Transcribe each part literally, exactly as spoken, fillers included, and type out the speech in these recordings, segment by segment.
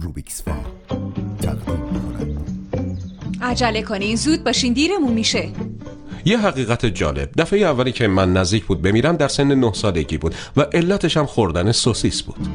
روبیکس فان تقدیم می‌کند. عجله کنین، زود باشین، دیرمون میشه. یه حقیقت جالب، دفعه اولی که من نزدیک بود بمیرم در سن نه سالگی بود و علتش هم خوردن سوسیس بود.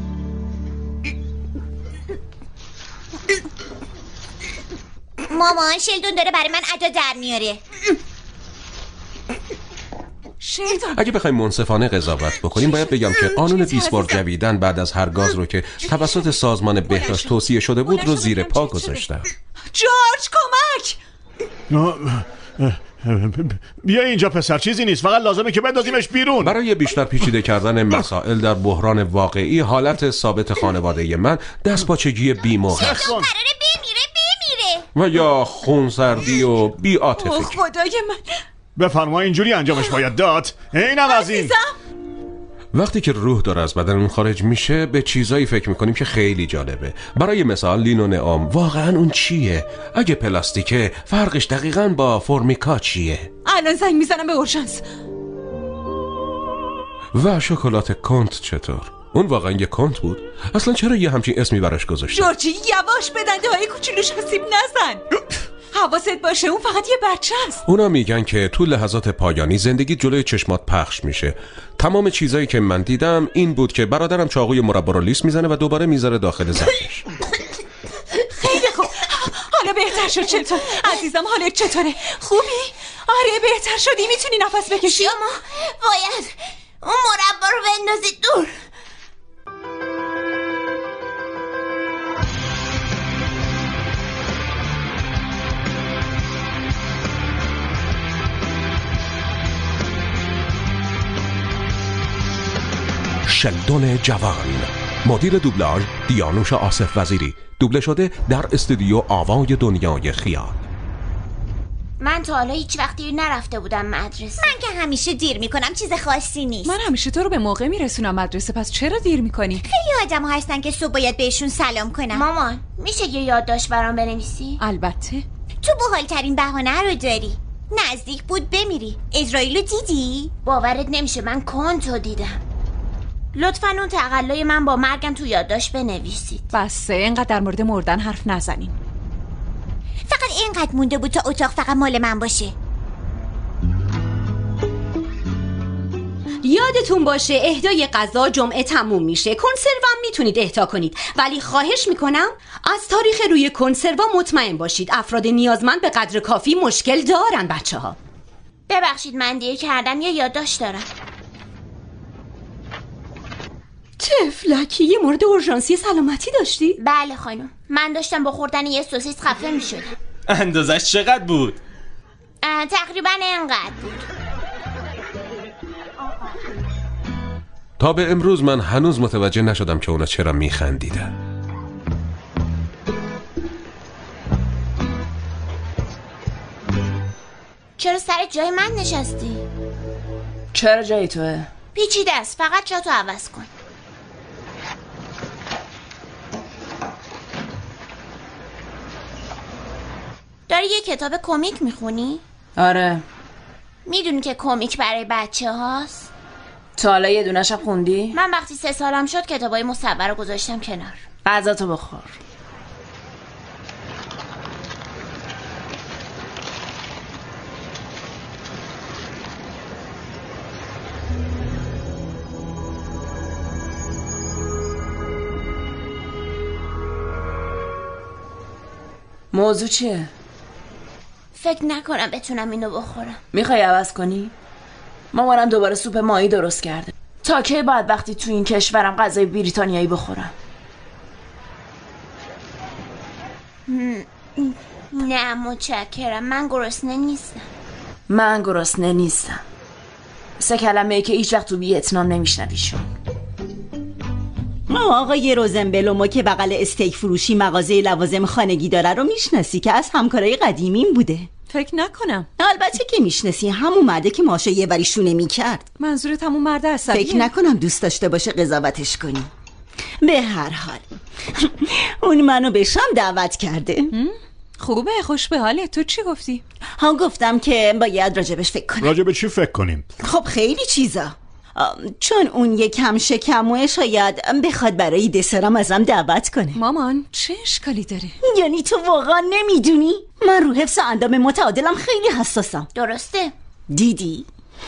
مامان شلدون داره برای من ادا در میاره. شلدون اگه بخوایم منصفانه قضاوت بکنیم باید بگم که قانون بیست بار جویدن بعد از هر گاز رو که توسط سازمان بهداشت توصیه شده بود رو زیر پا گذاشتم. جورج کمک! بیا اینجا پسر، چیزی نیست، فقط لازمه که بندازیمش بیرون. برای بیشتر پیچیده کردن مسائل در بحران واقعی، حالت ثابت خانواده من دستپاچگی بی‌موقع است قراره بمیره بمیره و یا خونسردی و بی‌عاطفگی. اوه خدای من، بفرما اینجوری انجامش باید داد. اینم از این. عزیزم وقتی که روح داره از بدنمون خارج میشه به چیزایی فکر میکنیم که خیلی جالبه. برای مثال لین و نعام واقعا اون چیه؟ اگه پلاستیکه فرقش دقیقاً با فرمیکا چیه؟ الان زنگ میزنم به اورژانس. و شکلات کنت چطور؟ اون واقعا یه کنت بود؟ اصلا چرا یه همچین اسمی براش گذاشتن؟ جورجی یواش، به دنده های کوچولوش آسیب نزن. حواست باشه اون فقط یه بچه است. اونا میگن که تو لحظات پایانی زندگی جلوی چشمات پخش میشه. تمام چیزایی که من دیدم این بود که برادرم چاقوی مربا رو لیس میزنه و دوباره میذاره داخل ظرفش. خیلی خوب، حالا بهتر شد. چطور عزیزم، حالت چطوره؟ خوبی؟ آره بهتر شدی، میتونی نفس بکشی؟ شما باید اون مربا رو بندازید دور. شلدون جوان، مدیر دوبلاژ دیانوش آصف وزیری، دوبله شده در استودیو آوای دنیای خیال. من تا حالا هیچ وقت دیر نرفته بودم مدرسه. من که همیشه دیر میکنم، چیز خاصی نیست. من همیشه تو رو به موقع میرسونم مدرسه، پس چرا دیر میکنی؟ خیلی آدم ها هستن که صبح باید بهشون سلام کنم. مامان میشه یه یادداشت برام بنویسی؟ البته. تو باحال ترین بهانه رو داری. نزدیک بود بمیری. اسرائیلو دیدی؟ باورت نمیشه من کنتو دیدم. لطفاً اون تقلای من با مرگم تو یادداشت بنویسید. بسه، اینقدر در مورد مردن حرف نزنین. فقط اینقدر مونده بود تا اتاق فقط مال من باشه. یادتون باشه اهدای غذا جمعه تموم میشه. کنسرو هم میتونید اهدا کنید، ولی خواهش میکنم از تاریخ روی کنسرو مطمئن باشید. افراد نیازمند به قدر کافی مشکل دارن. بچه ها ببخشید من دیر کردم، یه یادداشت دارم. تفلکی، یه مورد اورژانسی سلامتی داشتی؟ بله خانم، من داشتم با خوردن یه سوسیس خفه میشدم. اندازش چقدر بود؟ تقریبا اینقدر بود. تا به امروز من هنوز متوجه نشدم که اونا چرا میخندیدن. چرا سر جای من نشستی؟ چرا جای توه؟ پیچیده است، فقط جا تو عوض کن. داری یه کتاب کمیک میخونی؟ آره. میدونی که کمیک برای بچه هاست؟ تا حالا یه دونشم خوندی؟ من وقتی سه سالم شد کتابای مصور رو گذاشتم کنار. غذا تو بخور. موضوع چیه؟ فکر نکنم بتونم اینو بخورم. میخوای عوض کنی؟ مامانم دوباره سوپ ماهی درست کرده. تا کی بعد وقتی تو این کشورم غذای بریتانیایی بخورم؟ نه متشکرم، من گرسنه نیستم. من گرسنه نیستم. سه کلمه ای که هیچ وقت تو ویتنام نمیشنویشون. آقای روزنبلومو که بغل استیک فروشی مغازه لوازم خانگی داره رو میشناسی که از همکارای قدیمیم بوده؟ فکر نکنم. البته که میشناسی، همون مرده که ماشا یه وری شونه میکرد. منظورت همون مرد عصبیه؟ فکر نکنم دوست داشته باشه قضاوتش کنی. به هر حال اون منو به شام دعوت کرده. خوبه، خوش به حاله. تو چی گفتی؟ ها گفتم که باید راجبش فکر کنیم. راجب چی فکر کنیم؟ خب خیلی چیزا. چون اون یکم شکموه شاید بخواد برای دسرم ازم دعوت کنه. مامان چه اشکالی داره؟ یعنی تو واقعا نمیدونی؟ من رو حفظ اندام متعادلم خیلی حساسم. درسته؟ دیدی؟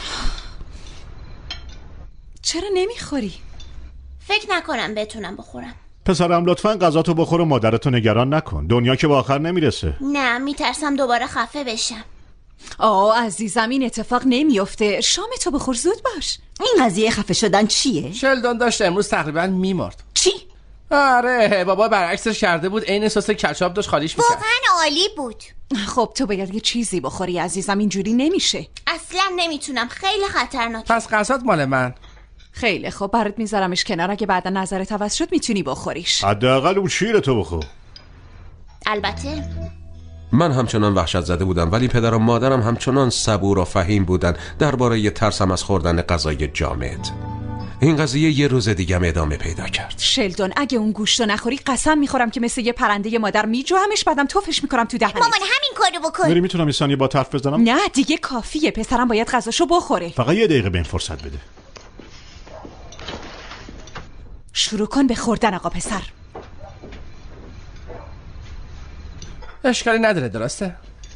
چرا نمیخوری؟ فکر نکنم بتونم بخورم. پسرم لطفا غذا تو بخور و مادرتو نگران نکن. دنیا که به آخر نمیرسه. نه میترسم دوباره خفه بشم. آه عزیزم این اتفاق نمیفته. شام تو بخور، زود باش. این قضیه خفه شدن چیه؟ شلدون داشت امروز تقریبا میمرد. چی؟ آره بابا برعکسش کرده بود، عین سس کچاپ داشت خالیش میکرد. واقعا عالی بود. خب تو باید یه چیزی بخوری عزیزم، اینجوری نمیشه. اصلا نمیتونم، خیلی خطرناک. پس غذات مال من. خیلی خب برات میذارمش کنار، اگه بعدا نظرت عوض شد میتونی بخوریش. حداقل اون شیر تو بخور. البته من همچنان وحشت زده بودم، ولی پدر و مادرم همچنان صبور و فهیم بودن درباره ترسم از خوردن غذای جامد. این قضیه یه روز دیگه ادامه پیدا کرد. شلدون اگه اون گوشتو نخوری قسم میخورم که مثل یه پرنده مادر میجوامش، بعدم توفش میکنم تو دهنت. مامان همین کارو بکن. میری میتونم این ثانیه با حرف بزنم؟ نه دیگه کافیه، پسرم باید غذاشو بخوره. فقط یه دقیقه بهم فرصت بده. شروع کن به خوردن آقا پسر. اشکالی نداره درسته؟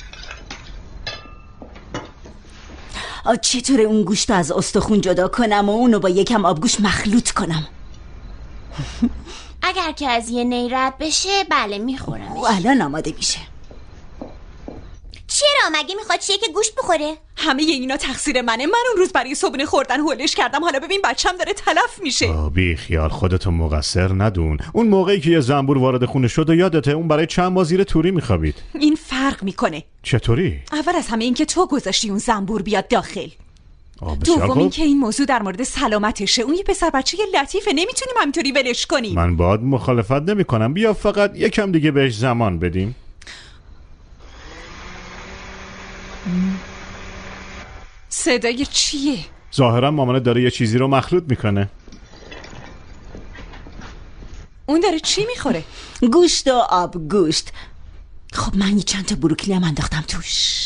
چطور اون گوشت از استخون جدا کنم و اونو با یکم آبگوش مخلوط کنم؟ اگر که از یه نی رد بشه بله میخورم. و الان آماده میشه. چرا مگه میخواد شیک گوشت بخوره؟ همه اینا تقصیر منه. من اون روز برای صبحونه خوردن هولش کردم، حالا ببین بچم داره تلف میشه. بی خیال خودتو مقصر ندون. اون موقعی که یه زنبور وارد خونه شد و یادته اون برای چند ماه زیر توری میخوابید. این فرق میکنه. چطوری؟ اول از همه این که تو گذاشتی اون زنبور بیاد داخل. دوم این که این موضوع در مورد سلامتشه. اون یه پسر بچه لطیفه، نمیتونیم همینطوری ولش کنیم. من باهات مخالفت نمیکنم، بیا فقط یکم دیگه بهش زمان بدیم. صدای چیه؟ ظاهرا مامانت داره یه چیزی رو مخلوط میکنه. اون داره چی میخوره؟ گوشت و آب گوشت. خب من یه چند تا بروکلی هم انداختم توش.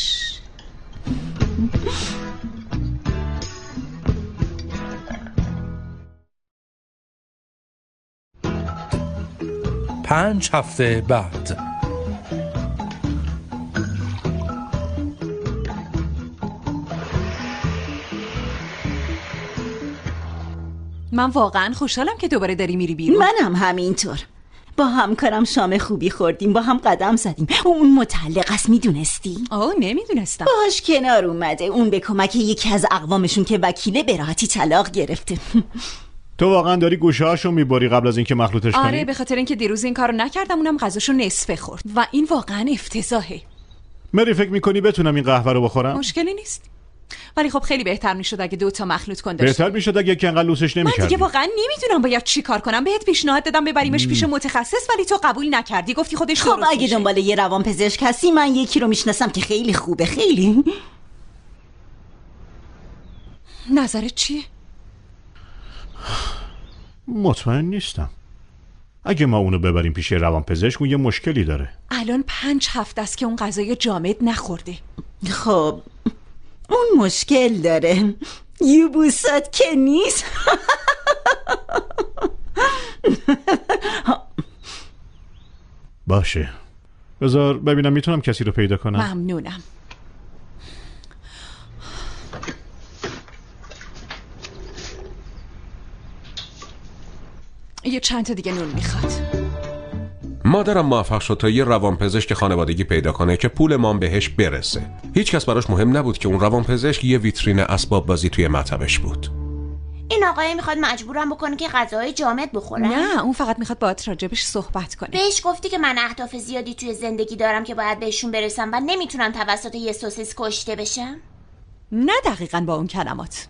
پنج هفته بعد. من واقعا خوشحالم که دوباره داری میری بیرون. منم همینطور. با همکارم شام خوبی خوردیم، با هم قدم زدیم. اون متعلق است، میدونستی؟ آه نمیدونستم. باهاش کنار اومده. اون به کمک یکی از اقوامشون که وکیله به راحتی طلاق گرفته. تو واقعا داری گوشه‌هاشو میبری قبل از اینکه مخلوطش کنی؟ آره به خاطر اینکه دیروز این کارو نکردم، اونم غذاشو نصفه خورد و این واقعا افتضاحه. مری فکر میکنی بتونم این قهوه رو بخورم؟ مشکلی نیست، ولی خب خیلی بهتر میشد اگه دو تا مخلوط کن داشت. بهتر میشد اگه کنقل لوسش نمی‌کردی. من دیگه واقعا نمیدونم باید چی کار کنم. بهت پیشنهاد دادم ببریمش پیش متخصص ولی تو قبول نکردی، گفتی خودش خب اگه دنبال یه روان پزشک هستی، من یکی رو میشناسم که خیلی خوبه. خیلی. نظرت چیه؟ مطمئن نیستم. اگه ما اونو ببریم پیش روان پزشک، اون یه مشکلی داره. الان پنج هفته است که اون غذای جامد نخورده. خب اون مشکل داره، یوبوسات که نیست. باشه بذار ببینم میتونم کسی رو پیدا کنم. ممنونم. یه چند تا دیگه نون میخواد. مادرم موفق شد تا یه روانپزشک خانوادگی پیدا کنه که پول مام بهش برسه. هیچ کس براش مهم نبود که اون روانپزشک یه ویترین اسباب بازی توی مطبش بود. این آقای میخواد مجبورم بکنه که غذاهای جامد بخورم؟ نه اون فقط میخواد باهات راجبش صحبت کنه. بهش گفتی که من اهداف زیادی توی زندگی دارم که باید بهشون برسم و نمیتونم توسط یه سوسیس کشته بشم؟ نه دقیقاً با اون کلمات.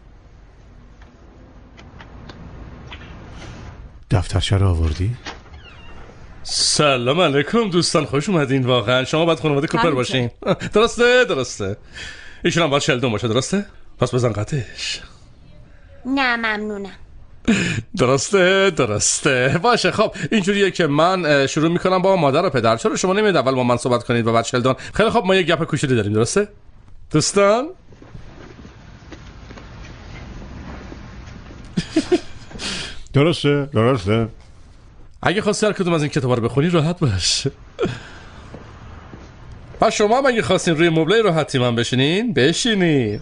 دفترچه رو آوردی؟ سلام علیکم دوستان، خوش اومدین. واقعا شما باید خانواده کوپر باشین. درسته درسته. ایشون هم باید شلدون باشه، درسته؟ پس بزن قطعش. نه ممنونم. درسته درسته باشه. خب اینجوریه که من شروع میکنم با مادر و پدر. چرا شما نمیاد اول با من صحبت کنید و بعد شلدون؟ خیلی خب ما یه گپ کوچولی داریم، درسته دوستان؟ درسته درسته. اگه خواستی هر کدوم از این کتابا رو بخونی راحت باش. پس شما هم اگه خواستین روی مبله راحتی من بشینین بشینین.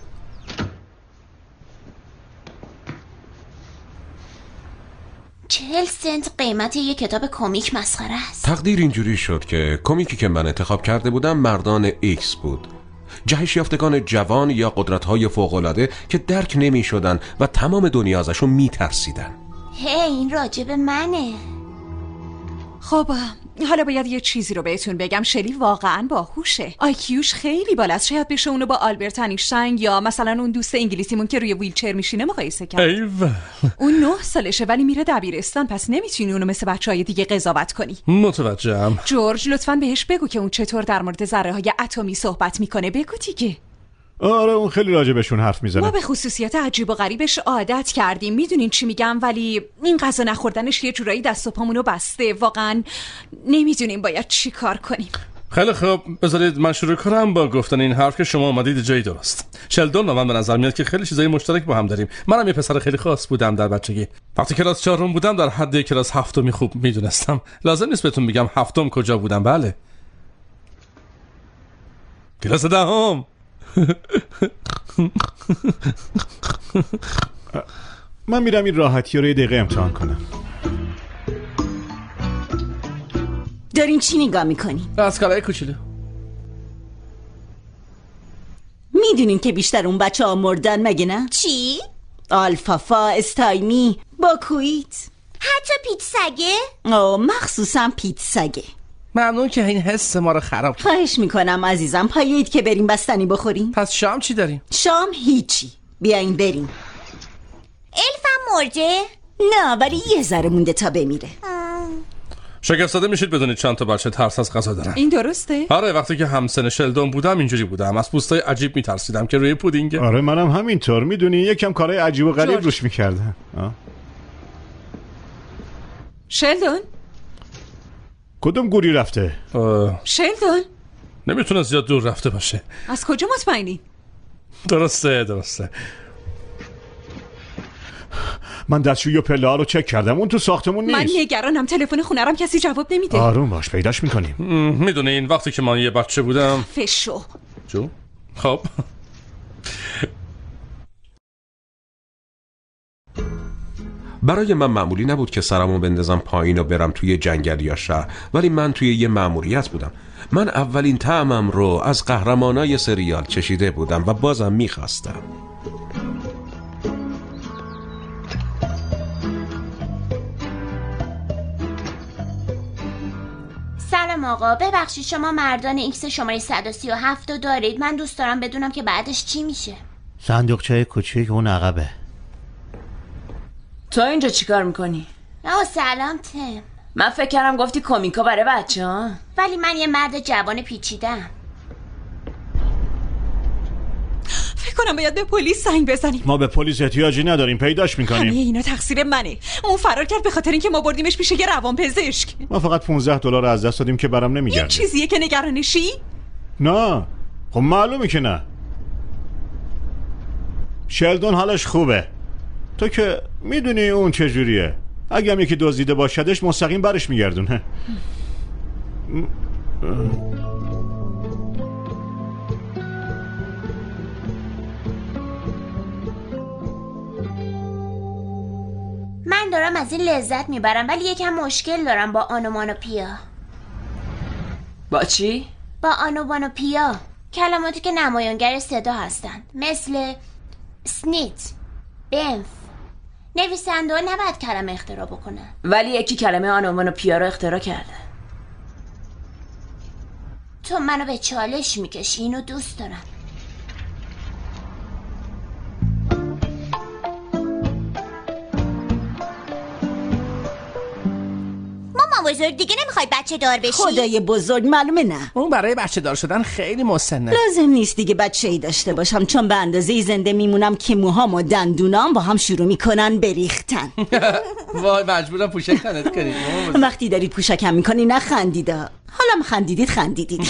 چهل سنت قیمت یک کتاب کمیک مسخره است. تقدیر اینجوری شد که کمیکی که من انتخاب کرده بودم مردان ایکس بود. جهش یافتگان جوان یا قدرت‌های فوق‌العاده که درک نمی‌شدن و تمام دنیا ازشون می‌ترسیدن. هی این راجب منه. خب حالا باید یه چیزی رو بهتون بگم. شلی واقعا باهوشه. آیکیوش خیلی بالاست. شاید بشه اونو با آلبرت اینشتین یا مثلا اون دوست انگلیسیمون که روی ویلچر میشینه مقایسه کرد. ایوه. اون نه سالشه ولی میره دبیرستان، پس نمیتونی اونو مثل بچهای دیگه قضاوت کنی. متوجهم. جورج لطفاً بهش بگو که اون چطور در مورد ذره‌های اتمی صحبت میکنه. بگو دیگه. آره اون خیلی راجبشون حرف میزنه. ما به خصوصیات عجیب و غریبش عادت کردیم، میدونین چی میگم، ولی این غذا نخوردنش یه جورایی دست و پامونو بسته. واقعا نمیدونیم باید چی کار کنیم. خیلی خوب، بذارید من شروع کنم با گفتن این حرف که شما اومدید جای درست. شلدون و من به نظر میاد که خیلی چیزای مشترک با هم داریم. منم یه پسر خیلی خاص بودم در بچگی. وقتی کلاس چهارم بودم در حد کلاس هفتمی خوب میدونستم. لازم نیست بهتون بگم هفتم کجا بودم. بله کلاس دهم. من میرم این راحتی رو یه دقیقه امتحان کنم. دارین چی نگاه میکنی؟ از کارهای کوچولو. میدونین که بیشتر اون بچه ها مردن مگه نه؟ چی؟ آلفافا، استایمی، باکویت، حتی پیت سگه؟ آه مخصوصا پیت سگه. ممنون که این حس ما رو خراب کرد. خواهش میکنم عزیزم پایید که بریم بستنی بخوریم. پس شام چی داریم؟ شام هیچی. بیاین بریم. الفم مرده؟ نه ولی یه ذره مونده تا بمیره. شگفت زده میشید بدونید چند تا بچه ترس از غذا دارن. این درسته؟ آره وقتی که همسن شلدون بودم اینجوری بودم. از پوستای عجیب میترسیدم که روی پودینگه. آره منم همینطور. میدونی یکم کارهای عجیب و غریب روش میکردم. شلدون؟ کدوم گوری رفته؟ شلدون؟ نمیتونه زیاد دور رفته باشه. از کجا مطمئنی؟ درسته درسته. من دستشویی و پله ها رو چک کردم. اون تو ساختمون نیست. من نگرانم. تلفن خونه‌رم کسی جواب نمیده. آروم باش پیداش میکنیم. میدونین وقتی که من یه بچه بودم فشو جو خب برای من معمولی نبود که سرمو بندازم پایین و برم توی جنگل یا شهر، ولی من توی یه مأموریت بودم. من اولین طعمم رو از قهرمانای سریال چشیده بودم و بازم میخواستم. سلام آقا، ببخشید شما مردان ایکس شماره صد و سی و هفت رو دارید؟ من دوست دارم بدونم که بعدش چی میشه. صندوقچه کوچیک اون عقبه. تو اینجا چیکار میکنی؟ آه سلام تم. من فکر کردم گفتی کمیکا برای بچه ها. ولی من یه مرد جوان پیچیدم. فکر کنم باید به پلیس زنگ بزنیم. ما به پلیس احتیاجی نداریم پیداش میکنیم. همه اینا تقصیر منه. اون فرار کرد به خاطر اینکه ما بردیمش پیش یه روانپزشک. ما فقط پانزده دلار از دست دادیم که برام نمیگرده. این چیزیه که نگرانشی؟ نه خب معلومه که نه. شلدون حالش خوبه. تو که میدونی اون چجوریه. اگه هم یکی دزدیده باشدش مستقیم برش میگردونه. من دارم از این لذت میبرم ولی یکم مشکل دارم با آنومانوپیا. با چی؟ با آنومانوپیا، کلماتی که نمایانگر صدا هستن، مثل سنیت، بنف. نویسنده ها نباید کلمه اختراع بکنن. ولی یکی کلمه آنومانوپیا رو اختراع کرده. تو منو به چالش میکشی، اینو دوست دارم. مامان بزرگ دیگه نمیخوای بچه دار بشی؟ خدای بزرگ معلومه نه. اون برای بچه دار شدن خیلی مسنه. لازم نیست دیگه بچه ای داشته باشم چون به اندازه زنده میمونم که موهام و دندونام با هم شروع میکنن بریختن. وای مجبورم پوشک تنت کنید. وقتی دارید پوشکم میکنی نخندید. حالا خندیدید خندیدید.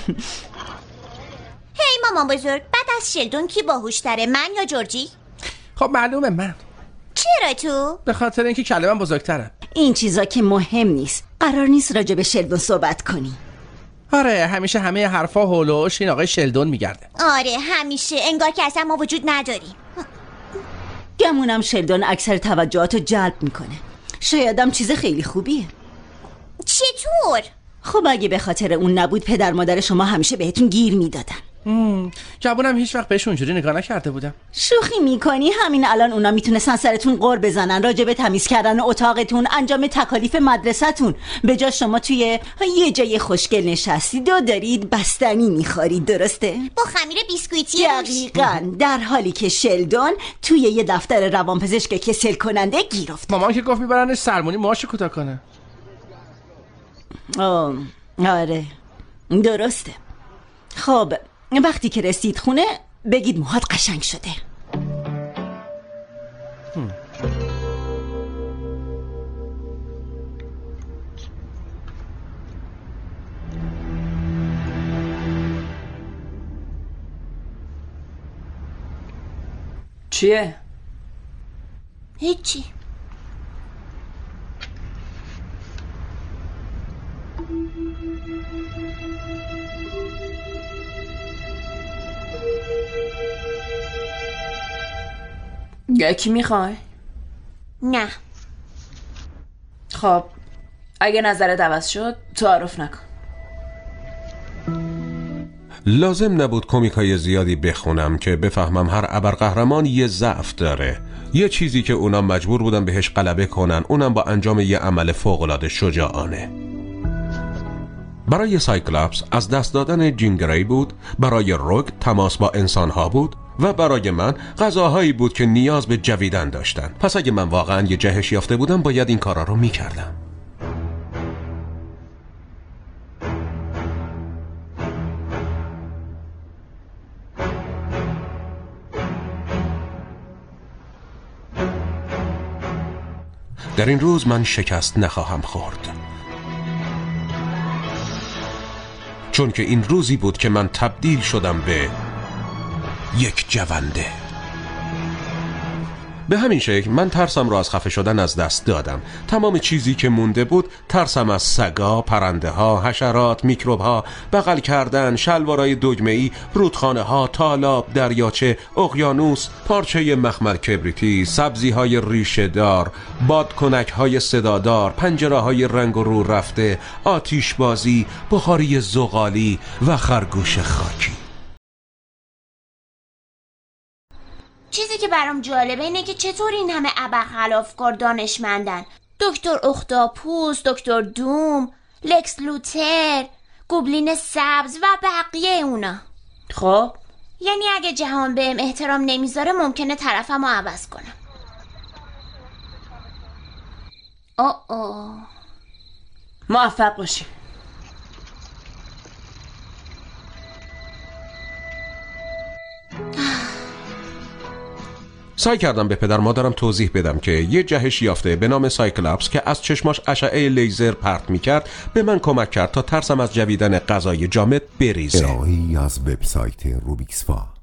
هی مامان بزرگ، بعد از شلدون کی باهوشتره، من یا جورجی؟ خب معلومه من. چرا تو؟ به خاطر اینکه کلمه‌ام بزرگتره. این چیزا که مهم نیست. قرار نیست راجع به شلدون صحبت کنی. آره همیشه همه حرفا هولوش این آقای شلدون میگرده. آره همیشه انگار که اصلا ما وجود نداریم. گمونم شلدون اکثر توجهاتو جلب میکنه. شایدم چیز خیلی خوبیه. چطور؟ خب اگه به خاطر اون نبود پدر مادر شما همیشه بهتون گیر میدادن. جوونم هیچ وقت بهش اونجوری نگاه نکرده بودم. شوخی میکنی؟ همین الان اونا میتونستن سرتون قر بزنن راجع به تمیز کردن اتاقتون، انجام تکالیف مدرسه‌تون. به جا شما توی یه جای خوشگل نشستید و دارید بستنی میخورید، درسته؟ با خمیر بیسکویتی. دقیقاً. در حالی که شلدون توی یه دفتر روانپزشک کسل کننده گیر افتاد. مامان که گفت میبرنش سرمونی موهاشو کوتاه کنه. آه آره درسته. خب وقتی که رسید خونه بگید موهات قشنگ شده. چیه؟ هیچی. یکی میخوای؟ نه. خب اگه نظرت عوض شد تعارف نکن. لازم نبود کمیکای زیادی بخونم که بفهمم هر ابرقهرمان یه ضعف داره، یه چیزی که اونا مجبور بودن بهش غلبه کنن، اونم با انجام یه عمل فوق‌العاده شجاعانه. برای سایکلاپس از دست دادن جین گری بود، برای روگ تماس با انسانها بود و برای من غذاهایی بود که نیاز به جویدن داشتن. پس اگه من واقعا یه جهش یافته بودم باید این کارا رو میکردم. در این روز من شکست نخواهم خورد، چون که این روزی بود که من تبدیل شدم به یک جونده. به همین شکل من ترسم را از خفه شدن از دست دادم. تمام چیزی که مونده بود ترسم از سگا، پرنده ها، حشرات، میکروب ها، بغل کردن، شلوارای دگمه‌ای، رودخانه ها، تالاب، دریاچه، اقیانوس، پارچه مخمل کبریتی، سبزی های ریشه دار، بادکنک های صدادار، پنجره های رنگ و رو رفته، آتیش بازی، بخاری زغالی و خرگوش خاکی. چیزی که برام جالبه اینه که چطور این همه ابرخلافکار دانشمندن. دکتر اختاپوس، دکتر دوم، لکس لوتر، گوبلین سبز و بقیه اونا. خب یعنی اگه جهان بهم احترام نمیذاره ممکنه طرفمو عوض کنم. آه آه موفق باشی. سعی کردم به پدر مادرم توضیح بدم که یه جهش یافته به نام سایکلاپس که از چشماش اشعه لیزر پرت میکرد به من کمک کرد تا ترسم از جویدن غذای جامد بریزه. ارائه‌ای از وبسایت روبیکسوا.